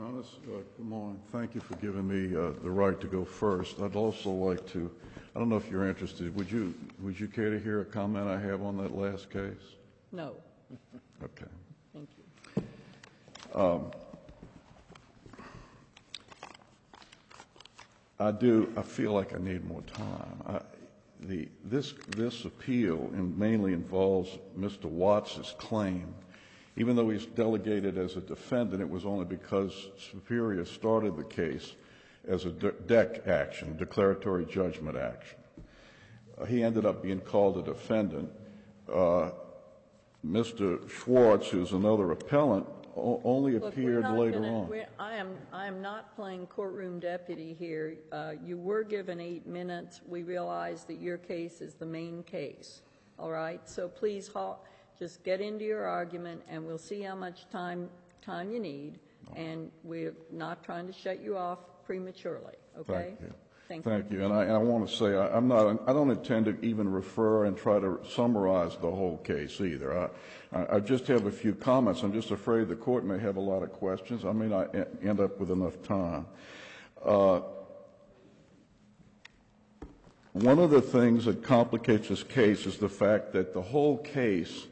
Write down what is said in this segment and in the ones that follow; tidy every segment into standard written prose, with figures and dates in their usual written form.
Honest. Good morning. Thank you for giving me the right to go first. I'd also like to, I don't know if you're interested, would you care to hear a comment I have on that last case? No. Okay. Thank you. I feel like I need more time. This appeal mainly involves Mr. Watts' claim. Even though he's delegated as a defendant, it was only because Superior started the case as a DEC action, declaratory judgment action. He ended up being called a defendant. Mr. Schwartz, who's another appellant, only appeared later on. I am not playing courtroom deputy here. You were given 8 minutes. We realize that your case is the main case. All right? So please just get into your argument, and we'll see how much time you need. And we're not trying to shut you off prematurely. Okay? Thank you. Thank you. And I want to say I don't intend to even refer and try to summarize the whole case either. I just have a few comments. I'm just afraid the court may have a lot of questions. I may not end up with enough time. One of the things that complicates this case is the fact that the whole case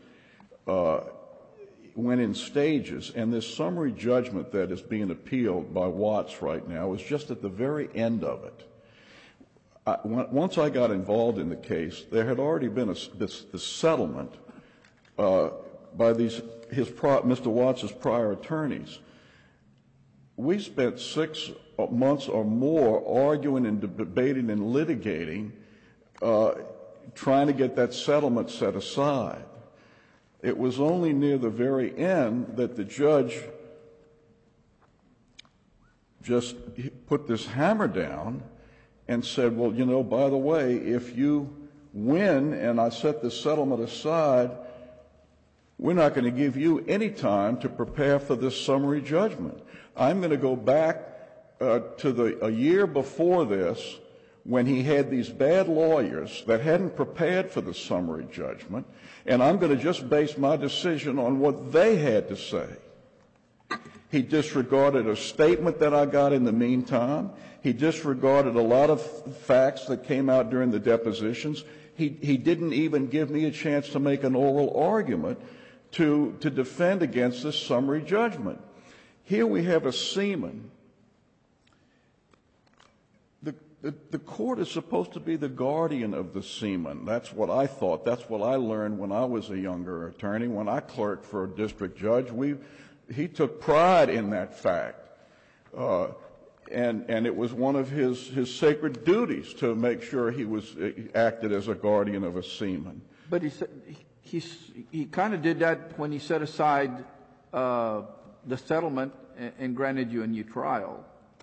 went in stages, and this summary judgment that is being appealed by Watts right now is just at the very end of it. Once I got involved in the case, there had already been this settlement by Mr. Watts' prior attorneys. We spent 6 months or more arguing and debating and litigating, trying to get that settlement set aside. It was only near the very end that the judge just put this hammer down and said, well, you know, by the way, if you win and I set the settlement aside, we're not going to give you any time to prepare for this summary judgment. I'm going to go back to a year before this when he had these bad lawyers that hadn't prepared for the summary judgment, and I'm going to just base my decision on what they had to say. He disregarded a statement that I got in the meantime. He disregarded a lot of facts that came out during the depositions. He didn't even give me a chance to make an oral argument to defend against this summary judgment. Here we have a seaman. The court is supposed to be the guardian of the seaman. That's what I thought. That's what I learned when I was a younger attorney. When I clerked for a district judge, he took pride in that fact. And it was one of his sacred duties to make sure he acted as a guardian of a seaman. But he kind of did that when he set aside the settlement and granted you a new trial.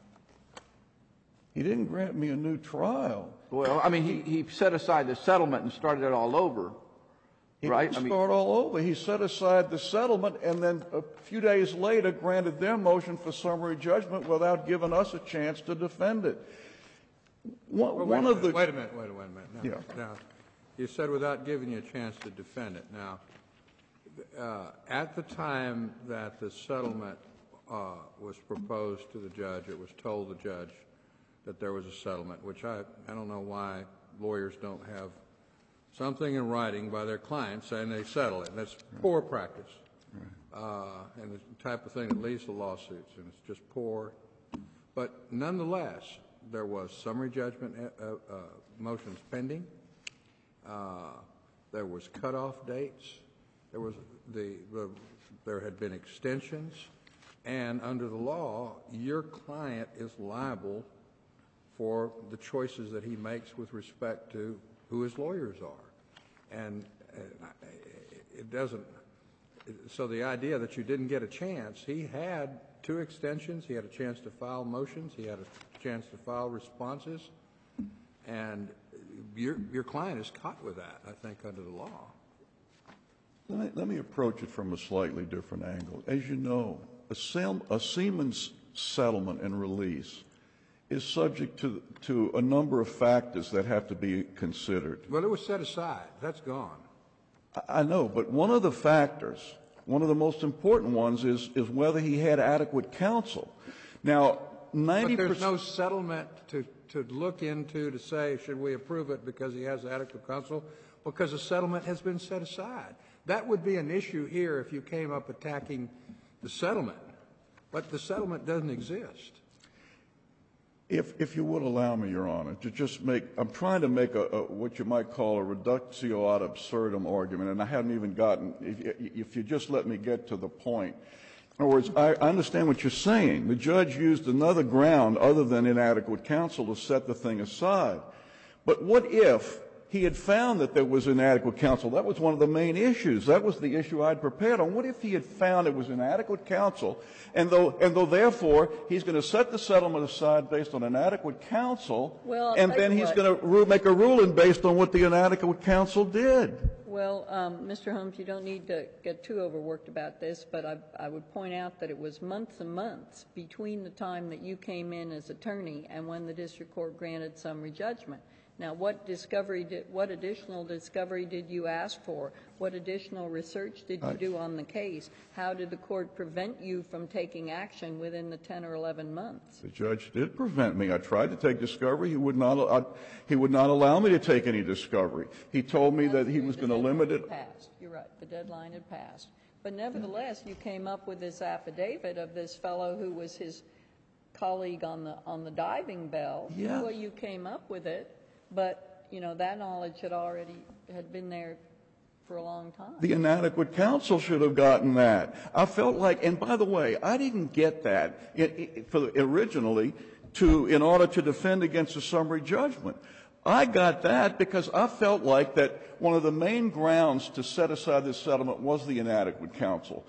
He didn't grant me a new trial. Well, I mean, he set aside the settlement and started it all over, right? He didn't start all over. He set aside the settlement and then a few days later granted their motion for summary judgment without giving us a chance to defend it. Wait a minute. Now, you said without giving you a chance to defend it. Now, at the time that the settlement was proposed to the judge, it was told the judge that there was a settlement, which I don't know why lawyers don't have something in writing by their clients saying they settle it. That's poor practice, and the type of thing that leads to lawsuits, and it's just poor. But nonetheless, there was summary judgment motions pending. There was cutoff dates. There had been extensions, and under the law, your client is liable for the choices that he makes with respect to who his lawyers are. And it doesn't — so the idea that you didn't get a chance, he had 2 extensions, he had a chance to file motions, he had a chance to file responses, and your client is caught with that, I think, under the law. Let me approach it from a slightly different angle. As you know, a seaman's settlement and release is subject to a number of factors that have to be considered. Well, it was set aside. That's gone. I know, but one of the factors One of the most important ones is whether he had adequate counsel. Now, 90%... But there's no settlement to look into to say, should we approve it because he has adequate counsel? Because the settlement has been set aside. That would be an issue here if you came up attacking the settlement. But the settlement doesn't exist. If you would allow me, Your Honor, to just make, I'm trying to make what you might call a reductio ad absurdum argument, and I haven't even gotten, if you just let me get to the point. In other words, I understand what you're saying. The judge used another ground other than inadequate counsel to set the thing aside. But what if he had found that there was inadequate counsel? That was one of the main issues. That was the issue I'd prepared on. What if he had found it was inadequate counsel, and though therefore he's going to set the settlement aside based on inadequate counsel, and then he's going to make a ruling based on what the inadequate counsel did? Well, Mr. Holmes, you don't need to get too overworked about this, but I would point out that it was months and months between the time that you came in as attorney and when the district court granted summary judgment. Now, what additional discovery did you ask for? What additional research did you do on the case? How did the court prevent you from taking action within the 10 or 11 months? The judge did prevent me. I tried to take discovery. He would not allow me to take any discovery. He told me that he was going to limit it. You're right. The deadline had passed. But nevertheless, you came up with this affidavit of this fellow who was his colleague on the diving bell. Yeah. Well, you came up with it. But, you know, that knowledge had been there for a long time. The inadequate counsel should have gotten that. I felt like, and by the way, I didn't get that originally in order to defend against a summary judgment. I got that because I felt like that one of the main grounds to set aside this settlement was the inadequate counsel.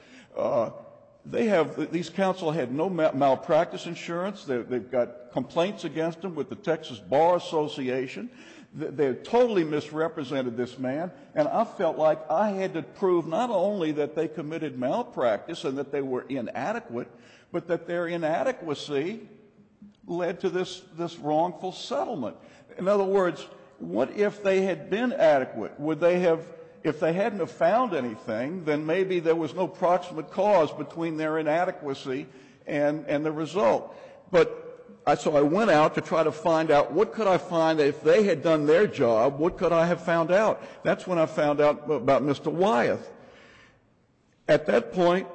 These counsel had no malpractice insurance. They've got complaints against them with the Texas Bar Association. They totally misrepresented this man, and I felt like I had to prove not only that they committed malpractice and that they were inadequate, but that their inadequacy led to this wrongful settlement. In other words, what if they had been adequate? Would they have... If they hadn't have found anything, then maybe there was no proximate cause between their inadequacy and the result. So I went out to try to find out what could I find that if they had done their job, what could I have found out? That's when I found out about Mr. Wyeth. At that point,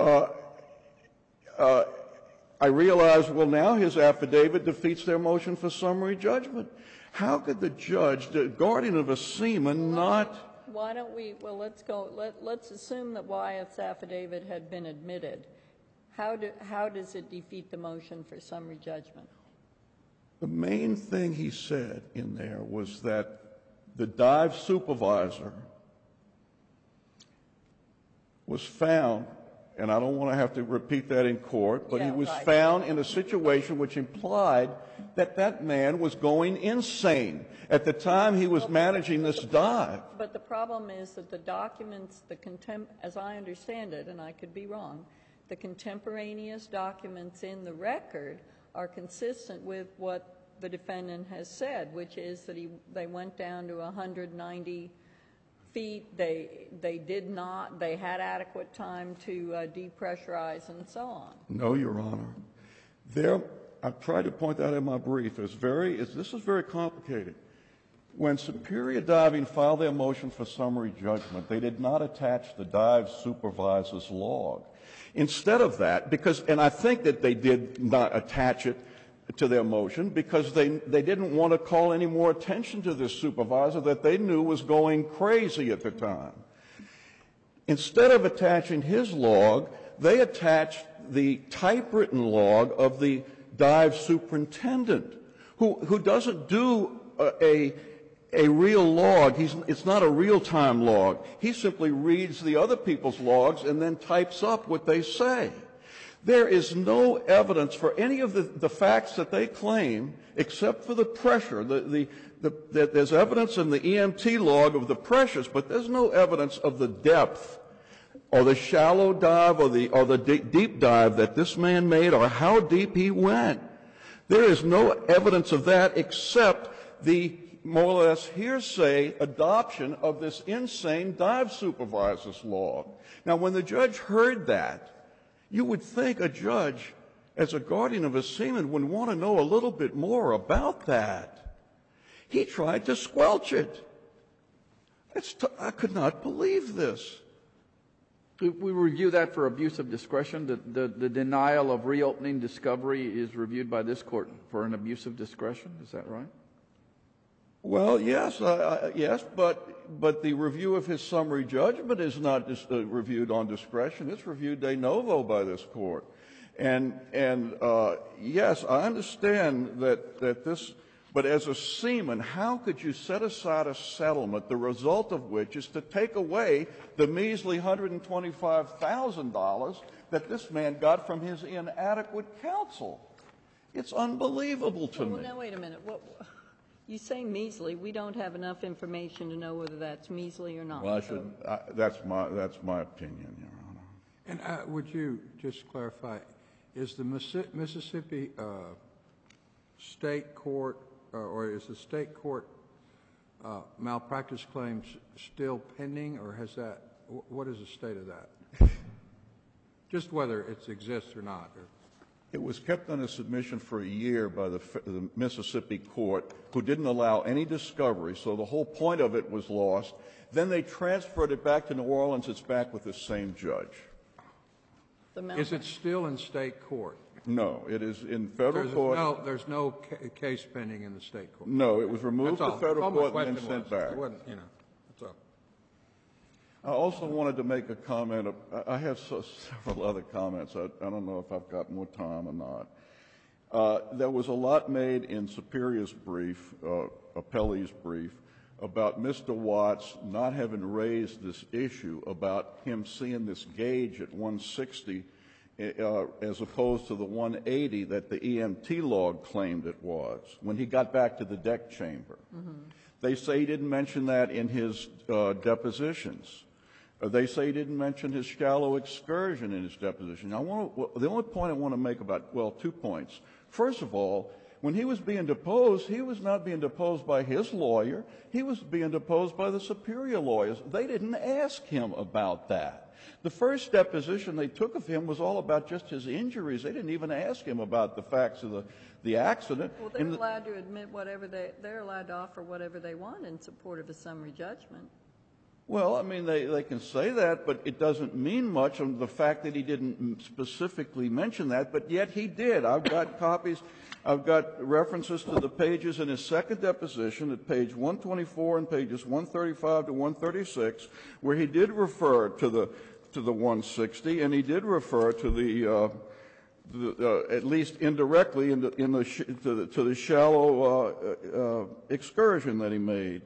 I realized, well, now his affidavit defeats their motion for summary judgment. How could the judge, the guardian of a seaman, not... Why don't we, well, let's assume that Wyeth's affidavit had been admitted. How does it defeat the motion for summary judgment? The main thing he said in there was that the dive supervisor was found, and I don't want to have to repeat that in court, but he was found in a situation which implied that that man was going insane at the time he was managing this dive. But the problem is that the documents, as I understand it, and I could be wrong, the contemporaneous documents in the record are consistent with what the defendant has said, which is that they went down to 190 feet. They had adequate time to depressurize and so on. No, Your Honor. I've tried to point that in my brief. This is very complicated. When Superior Diving filed their motion for summary judgment, they did not attach the dive supervisor's log. Instead of that, and I think that they did not attach it to their motion because they didn't want to call any more attention to this supervisor that they knew was going crazy at the time. Instead of attaching his log, they attached the typewritten log of the dive superintendent, who doesn't do a real log. It's not a real-time log. He simply reads the other people's logs and then types up what they say. There is no evidence for any of the facts that they claim except for the pressure. There's evidence in the EMT log of the pressures, but there's no evidence of the depth or the shallow dive or the deep dive that this man made or how deep he went. There is no evidence of that except the more or less hearsay adoption of this insane dive supervisor's log. Now, when the judge heard that, you would think a judge, as a guardian of a seaman, would want to know a little bit more about that. He tried to squelch it. I could not believe this. We review that for abuse of discretion. The denial of reopening discovery is reviewed by this court for an abuse of discretion. Is that right? Well, yes, yes, but the review of his summary judgment is not reviewed on discretion. It's reviewed de novo by this court. And yes, I understand that this. But as a seaman, how could you set aside a settlement, the result of which is to take away the measly $125,000 that this man got from his inadequate counsel? It's unbelievable to me. Well, now, wait a minute. You say measly. We don't have enough information to know whether that's measly or not. Well, that's my opinion, Your Honor. And would you just clarify, is the Mississippi State Court or is the state court malpractice claims still pending, or has that? What is the state of that? Just whether it exists or not. It was kept under submission for a year by the Mississippi court, who didn't allow any discovery, so the whole point of it was lost. Then they transferred it back to New Orleans. It's back with the same judge. Is it still in state court? No, it is in federal court. There's no case pending in the state court. No, it was removed to federal court and then sent back. That's all. I also wanted to make a comment. I have several other comments. I don't know if I've got more time or not. There was a lot made in Superior's brief, Appellee's brief, about Mr. Watts not having raised this issue about him seeing this gauge at 160 as opposed to the 180 that the EMT log claimed it was when he got back to the deck chamber. Mm-hmm. They say he didn't mention that in his depositions. They say he didn't mention his shallow excursion in his deposition. The only point I want to make about, 2 points. First of all, when he was being deposed, he was not being deposed by his lawyer. He was being deposed by the Superior lawyers. They didn't ask him about that. The first deposition they took of him was all about just his injuries. They didn't even ask him about the facts of the accident. Well, they're allowed to admit whatever they're allowed to offer whatever they want in support of a summary judgment. Well, I mean, they can say that, but it doesn't mean much on the fact that he didn't specifically mention that, but yet he did. I've got copies. I've got references to the pages in his second deposition at page 124 and pages 135 to 136, where he did refer to the 160, and he did refer to the at least indirectly to the shallow excursion that he made.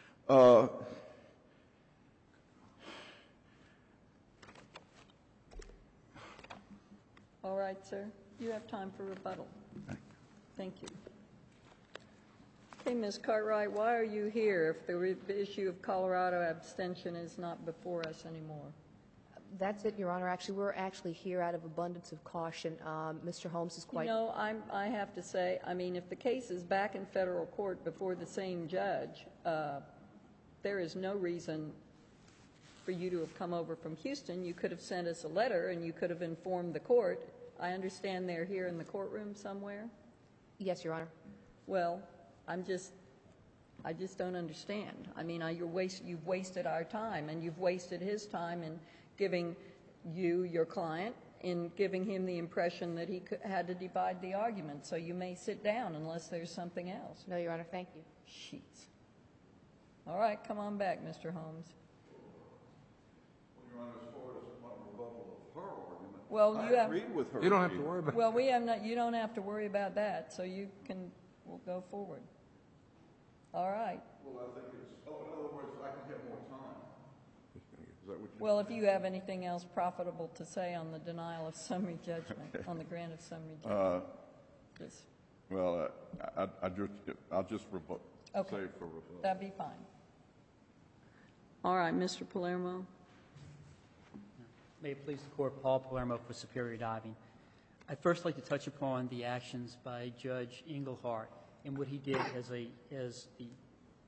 All right, sir. You have time for rebuttal. Thank you. Okay, Ms. Cartwright, why are you here if the issue of Colorado abstention is not before us anymore? That's it, Your Honor. Actually, we're actually here out of abundance of caution. Mr. Holmes is quite... You know, I have to say, I mean, if the case is back in federal court before the same judge, there is no reason for you to have come over from Houston. You could have sent us a letter and you could have informed the court. I understand they're here in the courtroom somewhere. Yes, Your Honor. Well, I just don't understand. I mean, you've wasted our time, and you've wasted his time in giving you, your client, in giving him the impression that he had to divide the argument. So you may sit down unless there's something else. No, Your Honor. Thank you. Sheets. All right, come on back, Mr. Holmes. Your Honor, as far as my rebuttal of her argument, well, I agree with her. You don't have to worry about that. Well, you don't have to worry about that, so we'll go forward. All right. Well, I think in other words, I can have more time. Is that what well, if you have anything else profitable to say on the denial of summary judgment, on the grant of summary judgment. Yes. Well, I'll just say for rebuttal. That'd be fine. All right, Mr. Palermo. May it please the Court, Paul Palermo for Superior Diving. I'd first like to touch upon the actions by Judge Engelhardt and what he did as the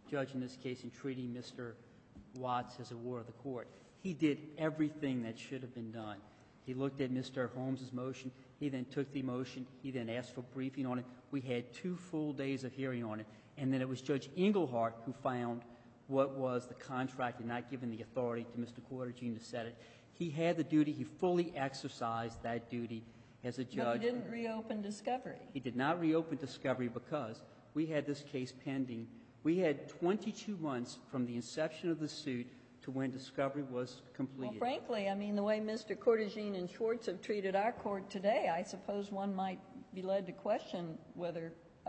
judge in this case in treating Mr. Watts as a ward of the court. He did everything that should have been done. He looked at Mr. Holmes's motion. He then took the motion. He then asked for briefing on it. We had 2 full days of hearing on it. And then it was Judge Englehart who found what was the contract and not given the authority to Mr. Quartergine to set it. He had the duty. He fully exercised that duty as a judge. But he didn't reopen discovery. He did not reopen discovery because we had this case pending. We had 22 months from the inception of the suit to when discovery was completed. Well, frankly, I mean, the way Mr. Quartergine and Schwartz have treated our court today, I suppose one might be led to question whether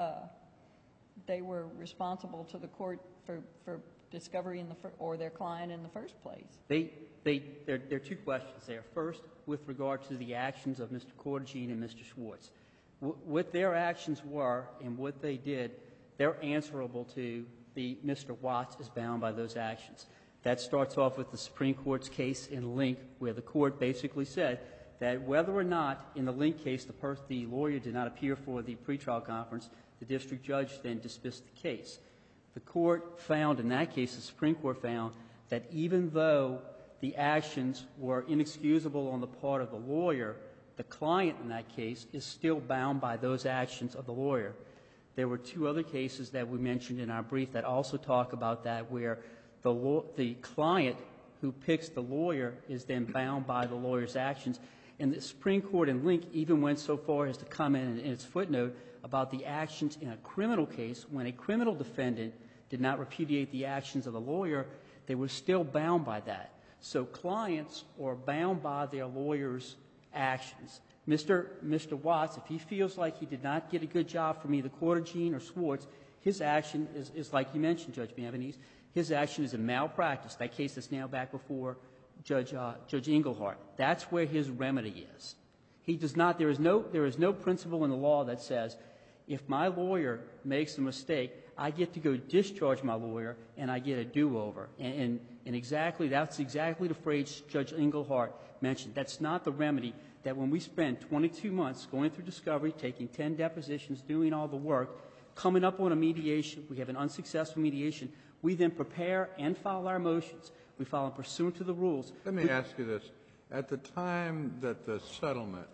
they were responsible to the court for discovery or their client in the first place. There are 2 questions there. First, with regard to the actions of Mr. Quartergine and Mr. Schwartz. What their actions were and what they did, they're answerable to. Mr. Watts is bound by those actions. That starts off with the Supreme Court's case in Link, where the court basically said that whether or not in the Link case the lawyer did not appear for the pretrial conference, the district judge then dismissed the case. The court found in that case, the Supreme Court found, that even though the actions were inexcusable on the part of the lawyer, the client in that case is still bound by those actions of the lawyer. There were 2 other cases that we mentioned in our brief that also talk about that, where the client who picks the lawyer is then bound by the lawyer's actions. And the Supreme Court in Link even went so far as to comment in its footnote about the actions in a criminal case. When a criminal defendant did not repudiate the actions of the lawyer, they were still bound by that. So clients are bound by their lawyer's actions. Mr. Watts, if he feels like he did not get a good job from either Quartergine or Schwartz, his action is like you mentioned, Judge Bienvenides, his action is a malpractice. That case is now back before Judge Englehart. That's where his remedy is. He does not. There is no principle in the law that says if my lawyer makes a mistake, I get to go discharge my lawyer and I get a do-over. And that's exactly the phrase Judge Englehart mentioned. That's not the remedy. That when we spend 22 months going through discovery, taking 10 depositions, doing all the work, coming up on a mediation, we have an unsuccessful mediation, we then prepare and file our motions. We file them pursuant to the rules. Let me ask you this. At the time that the settlement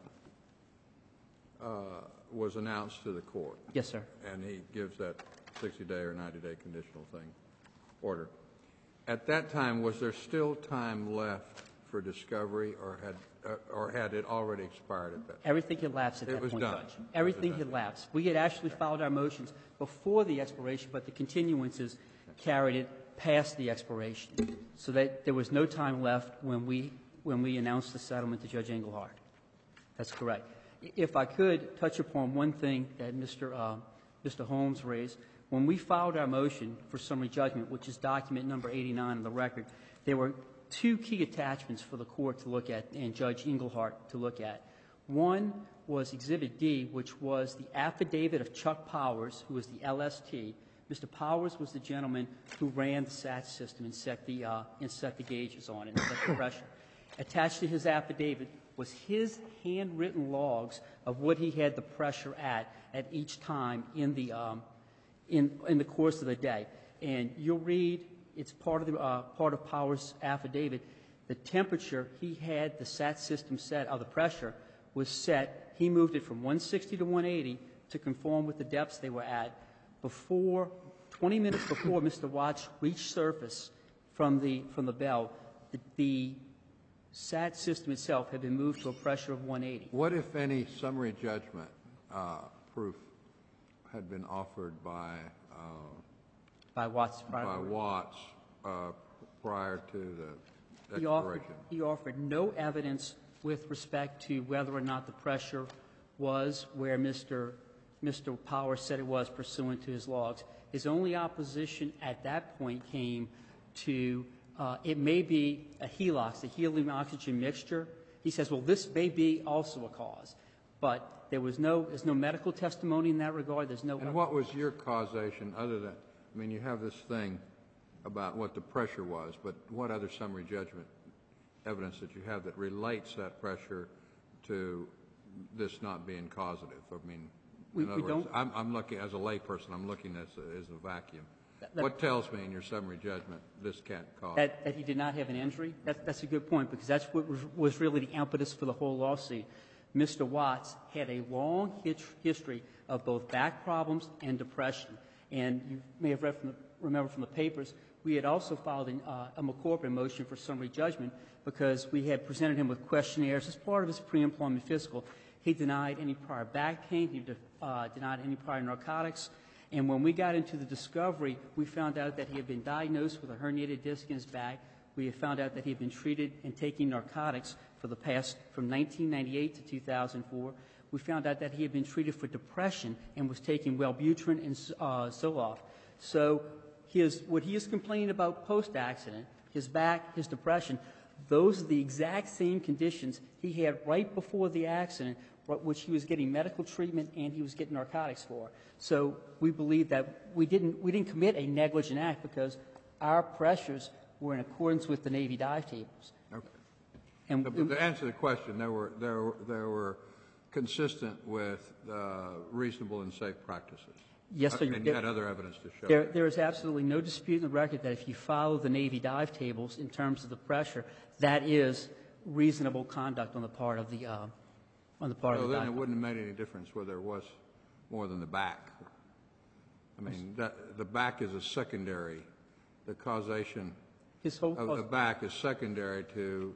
was announced to the court. Yes, sir. And he gives that 60-day or 90-day conditional order. At that time, was there still time left for discovery, or had it already expired at that time? Everything had lapsed at that point, done. Judge. Everything had lapsed. We had actually filed our motions before the expiration, but the continuances carried it past the expiration, so that there was no time left when we announced the settlement to Judge Englehart. That's correct. If I could touch upon one thing that Mr. Holmes raised, when we filed our motion for summary judgment, which is document number 89 of the record, there were 2 key attachments for the court to look at and Judge Englehart to look at. One was Exhibit D, which was the affidavit of Chuck Powers, who was the LST. Mr. Powers was the gentleman who ran the SAT system and set the gauges on it and set the pressure. Attached to his affidavit was his handwritten logs of what he had the pressure at each time in the course of the day. And you'll read, it's part of Powers' affidavit, the temperature he had the SAT system set, the pressure was set. He moved it from 160 to 180 to conform with the depths they were at 20 minutes before Mr. Watts reached surface from the bell. The SAT system itself had been moved to a pressure of 180. What, if any, summary judgment proof had been offered by Watts prior to the expiration? He offered no evidence with respect to whether or not the pressure was where Mr. Powers said it was pursuant to his logs. His only opposition at that point came to it may be a HELOX, the helium-oxygen mixture. He says, well, this may be also a cause. But there's no medical testimony in that regard. And what was your causation other than, I mean, you have this thing about what the pressure was, but what other summary judgment evidence that you have that relates that pressure to this not being causative? I mean, in other words, I'm looking, as a layperson, I'm looking as a vacuum. What tells me in your summary judgment this can't cause? That he did not have an injury? That's a good point, because that's what was really the impetus for the whole lawsuit. Mr. Watts had a long history of both back problems and depression. And you may have remember from the papers, we had also filed a McCorpin motion for summary judgment because we had presented him with questionnaires as part of his pre-employment physical. He denied any prior back pain. He denied any prior narcotics. And when we got into the discovery, we found out that he had been diagnosed with a herniated disc in his back. We had found out that he had been treated and taking narcotics for the past, from 1998 to 2004. We found out that he had been treated for depression and was taking Wellbutrin and Zoloft. So what he is complaining about post-accident, his back, his depression, those are the exact same conditions he had right before the accident, which he was getting medical treatment and he was getting narcotics for. So we believe that we didn't commit a negligent act because our pressures were in accordance with the Navy dive tables. Okay. And to answer the question, they were consistent with reasonable and safe practices. Yes, sir. And you had other evidence to show. There is absolutely no dispute in the record that if you follow the Navy dive tables in terms of the pressure, that is reasonable conduct on the part of the dive. So then it wouldn't have made any difference whether it was more than the back. I mean, the back is a secondary. The causation of the back is secondary to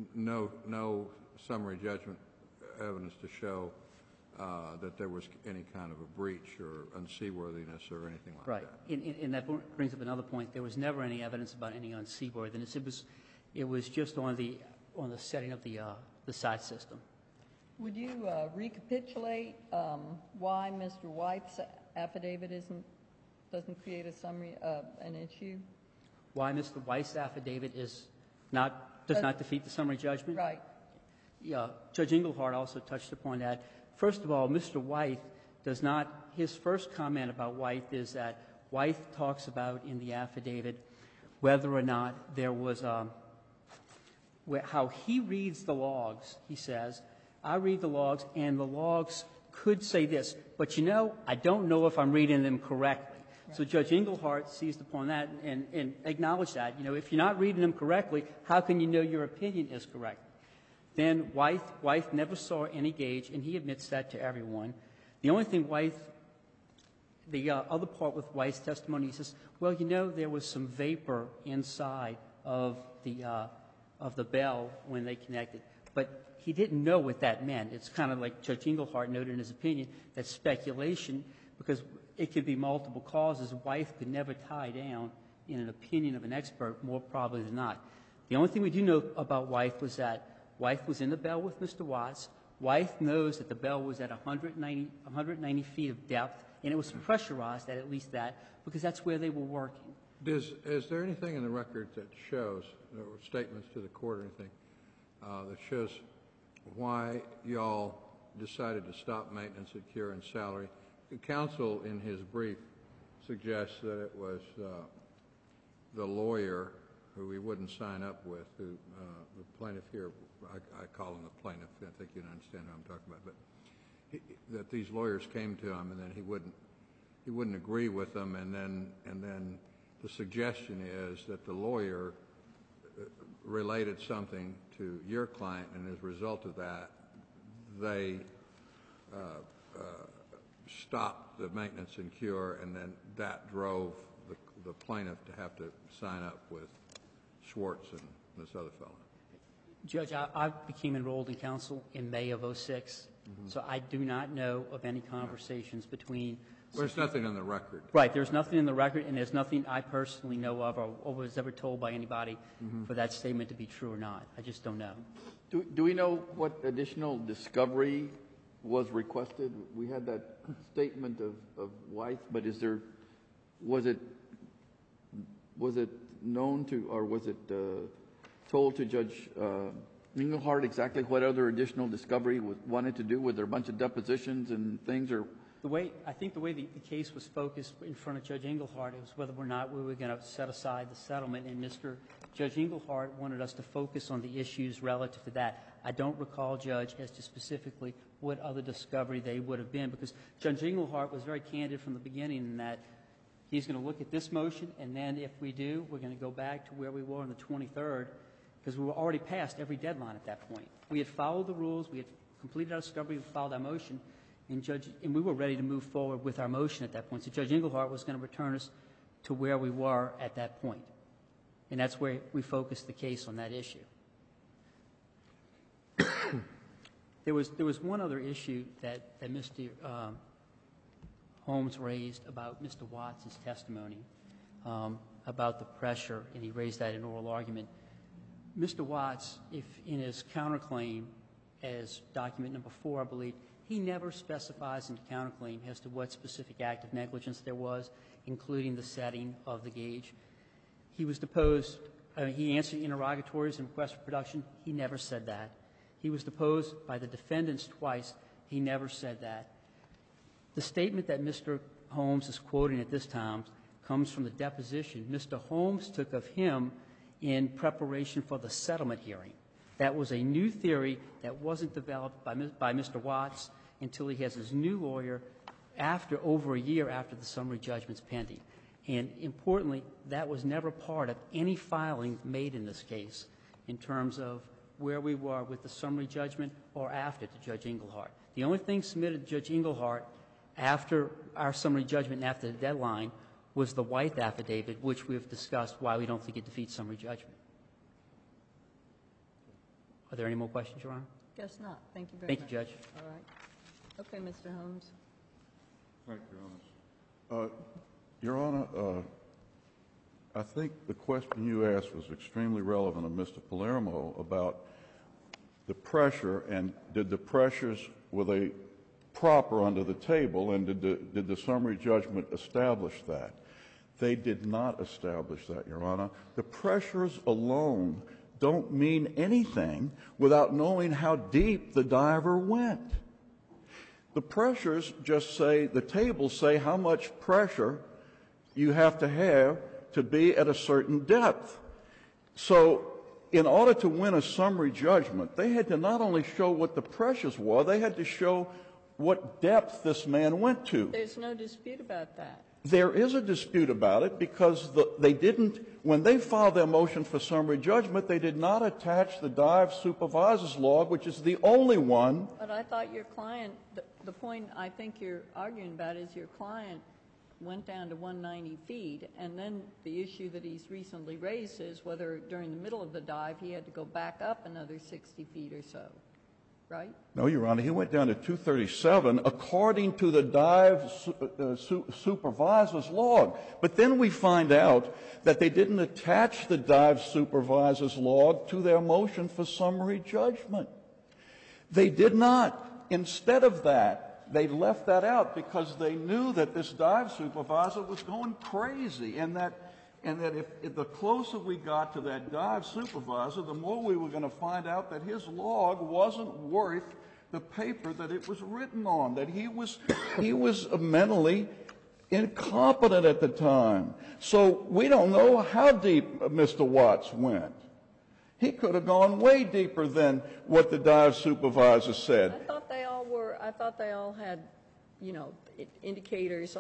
no summary judgment evidence to show that there was any kind of a breach or unseaworthiness or anything like that. Right. And that brings up another point. There was never any evidence about any unseaworthiness. It was just on the setting of the side system. Would you recapitulate why Mr. White's affidavit doesn't create a summary an issue? Why Mr. White's affidavit does not defeat the summary judgment? Right. Yeah, Judge Englehart also touched upon that. First of all, Mr. White does not, his first comment about White is that White talks about in the affidavit whether or not there was, how he reads the logs, he says, I read the logs and the logs could say this, but I don't know if I'm reading them correctly. Right. So Judge Englehart seized upon that and acknowledged that, if you're not reading them correctly, how can you know your opinion is correct? Then White never saw any gauge, and he admits that to everyone. The only thing the other part with White's testimony, he says, well, there was some vapor inside of the bell when they connected. But he didn't know what that meant. It's kind of like Judge Englehart noted in his opinion, that speculation, because it could be multiple causes, White could never tie down in an opinion of an expert, more probably than not. The only thing we do know about White was that White was in the bell with Mr. Watts. White knows that the bell was at 190 feet of depth, and it was pressurized at least that, because that's where they were working. Is there anything in the record that shows, or statements to the court or anything, that shows why y'all decided to stop maintenance at cure and salary? The counsel in his brief suggests that it was the lawyer who he wouldn't sign up with, who the plaintiff here, I call him the plaintiff, I think you understand who I'm talking about, but that these lawyers came to him and then he wouldn't agree with them, and then the suggestion is that the lawyer related something to your client, and as a result of that, they stopped the maintenance and cure, and then that drove the plaintiff to have to sign up with Schwartz and this other fellow. Judge, I became enrolled in counsel in May of 2006, so I do not know of any conversations between... Well, there's nothing on the record. Right, there's nothing in the record, and there's nothing I personally know of or was ever told by anybody for that statement to be true or not. I just don't know. Do we know what additional discovery was requested? We had that statement of White, but was it known to, or was it told to Judge Englehart exactly what other additional discovery was wanted to do? Were there a bunch of depositions and things, or? I think the way the case was focused in front of Judge Englehart, it was whether or not we were going to set aside the settlement, and Judge Englehart wanted us to focus on the issues relative to that. I don't recall, Judge, as to specifically what other discovery they would have been, because Judge Englehart was very candid from the beginning in that He's going to look at this motion, and then if we do, we're going to go back to where we were on the 23rd, because we were already past every deadline at that point. We had followed the rules. We had completed our discovery. We filed our motion, and we were ready to move forward with our motion at that point. So Judge Englehart was going to return us to where we were at that point. And that's where we focused the case on that issue. There was one other issue that Mr. Holmes raised about Mr. Watts' testimony about the pressure, and he raised that in oral argument. Mr. Watts, if in his counterclaim, as document number 4, I believe, he never specifies in the counterclaim as to what specific act of negligence there was, including the setting of the gauge. He was deposed. He answered interrogatories and requests for production. He never said that. He was deposed by the defendants twice. He never said that. The statement that Mr. Holmes is quoting at this time comes from the deposition Mr. Holmes took of him in preparation for the settlement hearing. That was a new theory that wasn't developed by Mr. Watts until he has his new lawyer over a year after the summary judgment's pending. And importantly, that was never part of any filing made in this case in terms of where we were with the summary judgment or after to Judge Englehart. The only thing submitted to Judge Englehart after our summary judgment and after the deadline was the White affidavit, which we have discussed why we don't think it defeats summary judgment. Are there any more questions, Your Honor? Guess not. Thank you very much. Thank you, Judge. All right. Okay, Mr. Holmes. Thank you, Your Honor. Your Honor, I think the question you asked was extremely relevant of Mr. Palermo about the pressure, and did the pressures, were they proper under the table, and did the summary judgment establish that? They did not establish that, Your Honor. The pressures alone don't mean anything without knowing how deep the diver went. The pressures just say, the tables say how much pressure you have to be at a certain depth. So in order to win a summary judgment, they had to not only show what the pressures were, they had to show what depth this man went to. There's no dispute about that. There is a dispute about it because they didn't, when they filed their motion for summary judgment, they did not attach the dive supervisor's log, which is the only one. But I thought your client, the point I think you're arguing about is your client went down to 190 feet, and then the issue that he's recently raised is whether during the middle of the dive he had to go back up another 60 feet or so, right? No, Your Honor, he went down to 237 according to the dive supervisor's log. But then we find out that they didn't attach the dive supervisor's log to their motion for summary judgment. They did not. Instead of that, they left that out because they knew that this dive supervisor was going crazy, and that if the closer we got to that dive supervisor, the more we were going to find out that his log wasn't worth the paper that it was written on, that he was mentally incompetent at the time. So we don't know how deep Mr. Watts went. He could have gone way deeper than what the dive supervisor said. I thought they all had, you know, indicators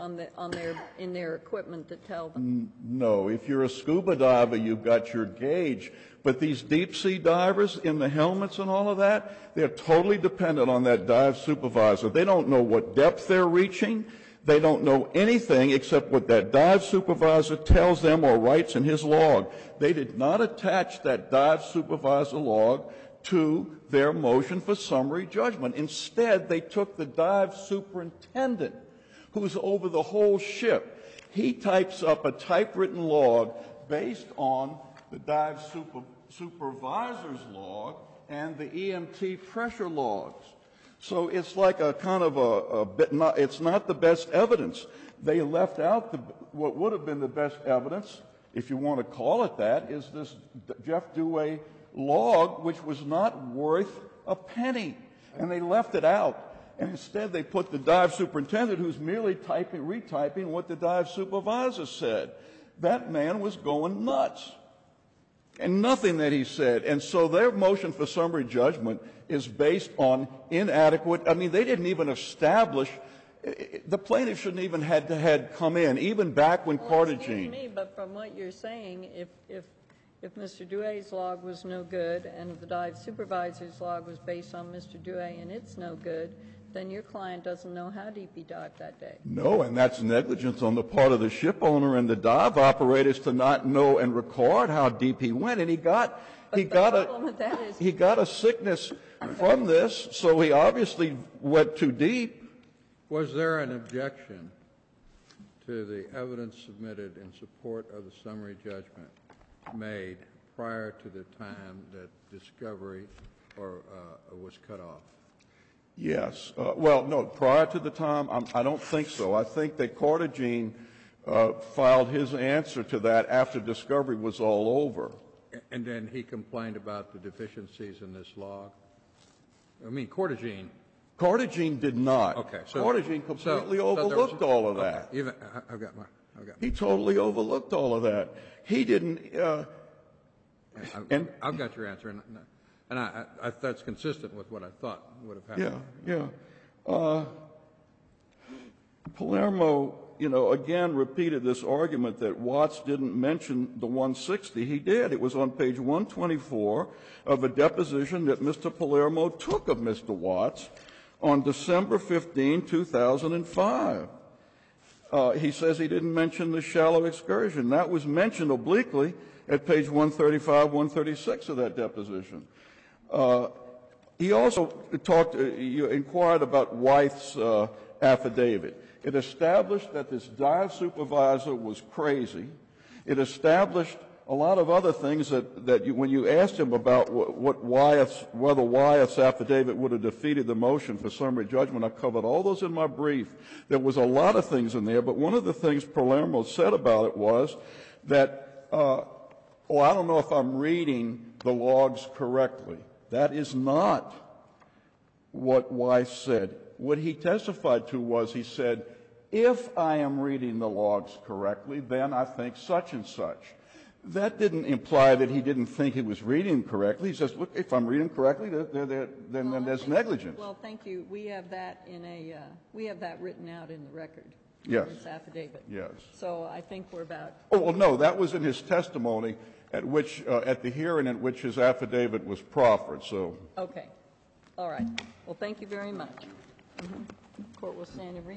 in their equipment that tell them. No, if you're a scuba diver, you've got your gauge. But these deep sea divers in the helmets and all of that, they're totally dependent on that dive supervisor. They don't know what depth they're reaching. They don't know anything except what that dive supervisor tells them or writes in his log. They did not attach that dive supervisor log to their motion for summary judgment. Instead, they took the dive superintendent, who's over the whole ship. He types up a typewritten log based on the dive supervisor's log and the EMT pressure logs. So it's like a kind of a bit, it's not the best evidence. They left out what would have been the best evidence, if you want to call it that, is this Jeff Dewey log, which was not worth a penny. And they left it out. And instead they put the dive superintendent, who's merely retyping what the dive supervisor said. That man was going nuts. And nothing that he said. And so their motion for summary judgment is based on inadequate. I mean, they didn't even establish The plaintiff shouldn't even had come in, even back when Well, excuse Cartagena. me, but from what you're saying, if Mr. Duay's log was no good and the dive supervisor's log was based on Mr. Duay and it's no good, then your client doesn't know how deep he dived that day. No, and that's negligence on the part of the ship owner and the dive operators to not know and record how deep he went, and he got problem with that is- a sickness from this, so he obviously went too deep. Was there an objection to the evidence submitted in support of the summary judgment made prior to the time that discovery was cut off? Yes. Well, no, prior to the time, I don't think so. I think that Cartagena filed his answer to that after discovery was all over. And then he complained about the deficiencies in this log? I mean, Cartagena did not. Okay. So, Cartagena completely overlooked all of that. Even, I've got. He totally overlooked all of that. He didn't. I've got your answer, and I that's consistent with what I thought would have happened. Yeah. Palermo, again repeated this argument that Watts didn't mention the 160. He did. It was on page 124 of a deposition that Mr. Palermo took of Mr. Watts on December 15, 2005. He says he didn't mention the shallow excursion. That was mentioned obliquely at page 135, 136 of that deposition. He also inquired about Wyeth's affidavit. It established that this dive supervisor was crazy. It established a lot of other things that when you asked him about whether Wyeth's affidavit would have defeated the motion for summary judgment, I covered all those in my brief. There was a lot of things in there, but one of the things Palermo said about it was that, I don't know if I'm reading the logs correctly. That is not what Wyeth said. What he testified to was he said, if I am reading the logs correctly, then I think such and such. That didn't imply that he didn't think he was reading correctly. He says, look, if I'm reading correctly, then there's negligence. Well, thank you. We have that we have that written out in the record. Yes. This affidavit. Yes. So I think we're about. Oh, well, no, that was in his testimony at the hearing at which his affidavit was proffered, so. Okay. All right. Well, thank you very much. Court will stand in recess.